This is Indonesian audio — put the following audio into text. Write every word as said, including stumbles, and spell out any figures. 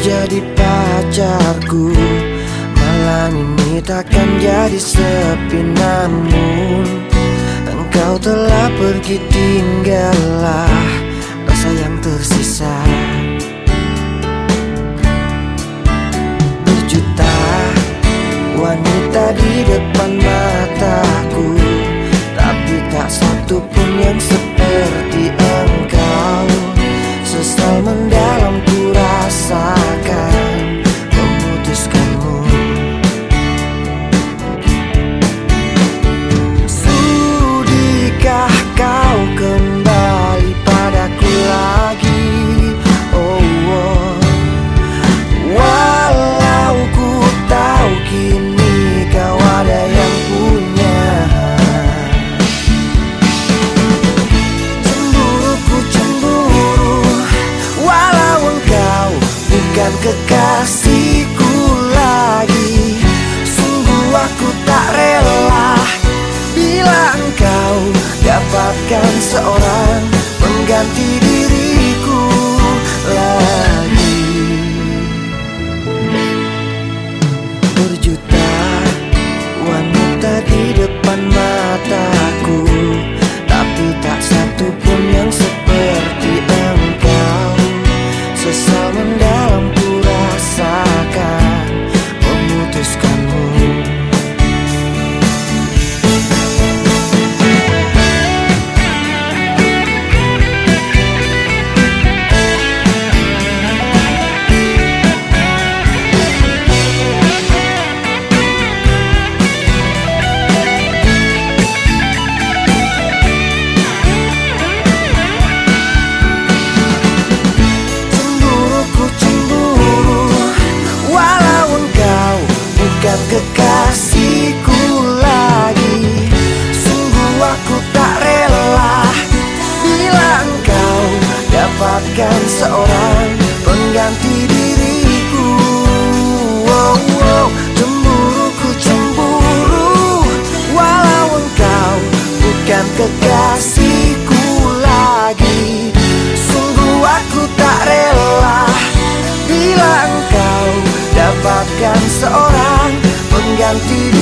jadi pacarku, malam ini takkan jadi sepi. Namun engkau telah pergi, tinggallah rasa yang tersisa. Berjuta wanita di depan mataku, tapi tak satu pun yang seperti engkau. Sesal mendalam ku rasakan memutuskanmu. Sudikah kau kembali padaku lagi? Oh, oh. Walau ku tahu kini kau ada yang punya. Cemburuku cemburu, walau engkau bukan kekasihku lagi. Sungguh aku tak rela bila engkau dapatkan seorang pengganti diriku lagi. Berjuta wanita di depan mataku, tapi tak satu pun yang seperti engkau. Sesal mendalam ku rasakan memutuskanmu. Bukan kekasihku lagi. Sungguh aku tak rela bila engkau dapatkan seorang pengganti diriku. Oh, oh. Cemburuku cemburu, walau engkau bukan kekasihku lagi. Sungguh aku tak rela bila engkau dapatkan seorang pengganti